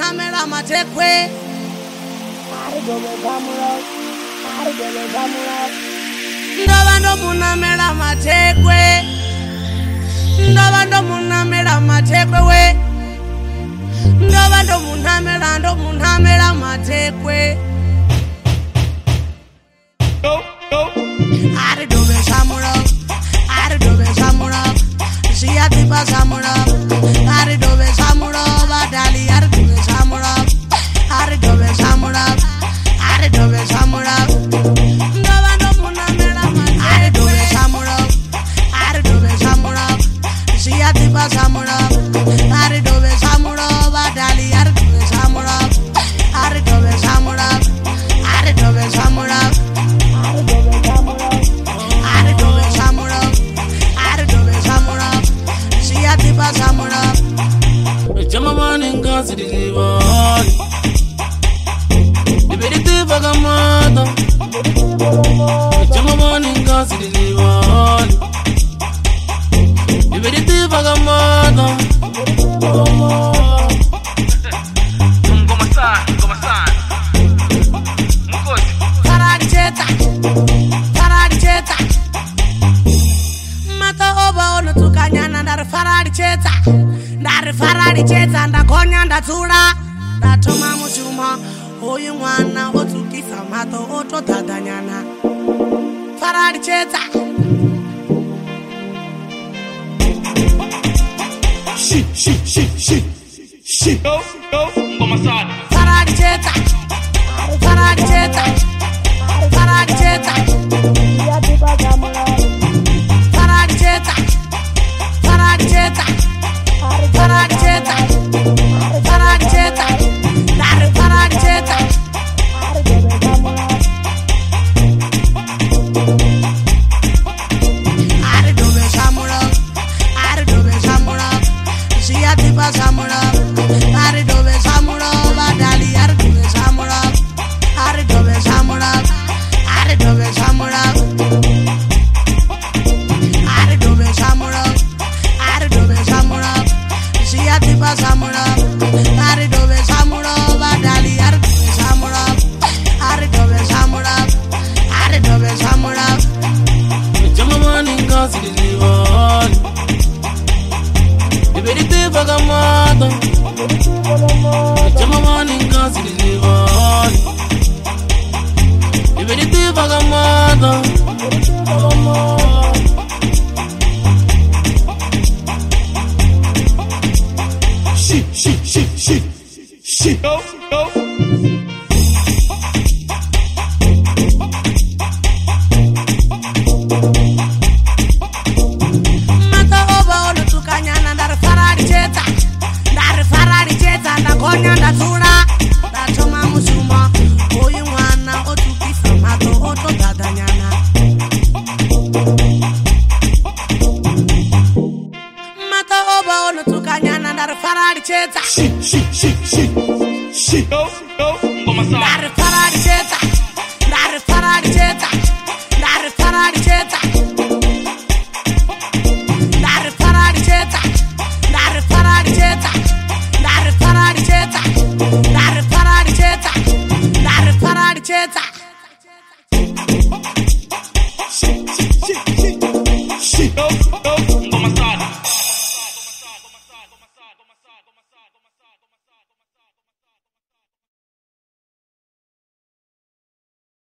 munamera matekwe. Ndabando munamera matekwe. Ndabando munamera matekwe we. Ndabando munamera matekwe. Are dobe samura. Are dobe samura. Siya tipa samura. Are dobe samura. Badali are dobe samura. Are dobe samura. Are dobe samura. Ndabando munamera matekwe. Are dobe samura. Are dobe samura. Siya tipa samura. Are dobe samura. Badali are dobe samura. Are dobe samura. Are dobe samura. Faradi cheta ndakonya ndatsula ndatoma mushuma uyu mwana otsukisa mato otodadanyana faradi cheta ngoma sana faradi cheta faradi cheta faradi cheta faradi cheta faradi cheta faradi cheta faradi cheta dar faradi cheta are dobe samura siya tipa samura are dobe samura badali are dobe samura are dobe samura are dobe samura are dobe samura are dobe samura siya tipa samura are dobe samura badali are dobe samura are dobe samura are dobe samura jama mani kasi diwan iberite vagamata jama mani kasi diwan iberite vagamata Shit. Go. Mata oba ono tukanyana ndar faradi cheta ndakonya ndatsula ndatoma mushuma uyu mwana otukisa mato otodadanyana mata oba ono tukanyana ndar faradi cheta ngoma sana ndar faradi cheta ndar faradi cheta ndar faradi cheta ndar faradi cheta ndar faradi cheta ndar faradi cheta